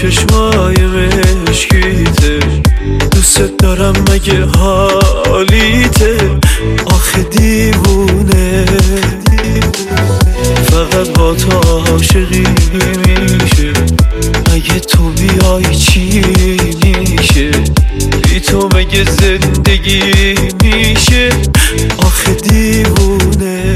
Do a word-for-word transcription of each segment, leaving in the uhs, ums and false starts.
چشمای مشکیته، دوست دارم مگه حالیته، آخه دیوونه فقط با تو عاشقی میشه، اگه تو بیای چی میشه، بی تو مگه زندگی میشه، آخه دیوونه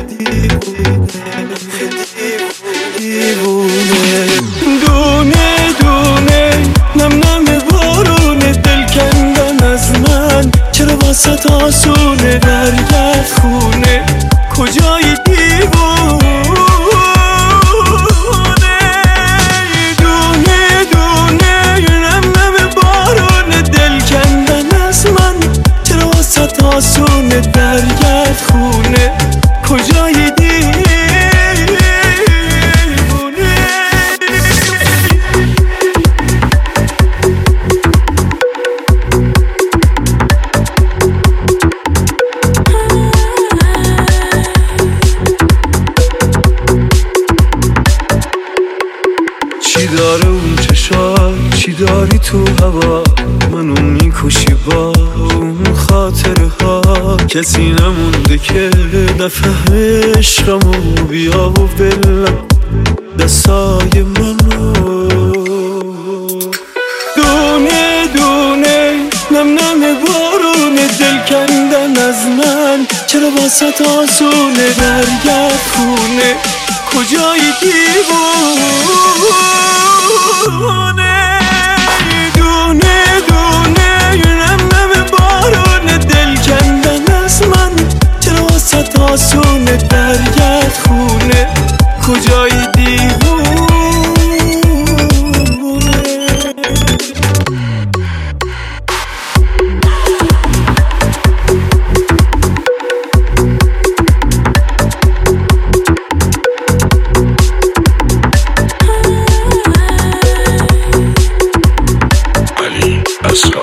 دیوونه دونه دونه نم نم بارونه، دل کندن از من چرا واسه آسونه، برگرد خونه کجای دیوونه، دونه دونه نم نم بارونه، دل کندن از من چرا واسه آسونه، برگرد خونه کجای دیوونه. چی داره اون چشات، چی داری تو هوا، منو میکشی با اون خاطره ها، کسی نمونده که نفهم عشقمو، بیا و بلم دستای منو، دونه دونه نم نم بارونه، دل کندن از من چرا واسه آسونه، برگرد خونه کجای دیوونه، دونه دونه نم نم بارونه، دل کندن از من چرا واسه آسونه، برگرد خونه کجای دیوونه. Asghar.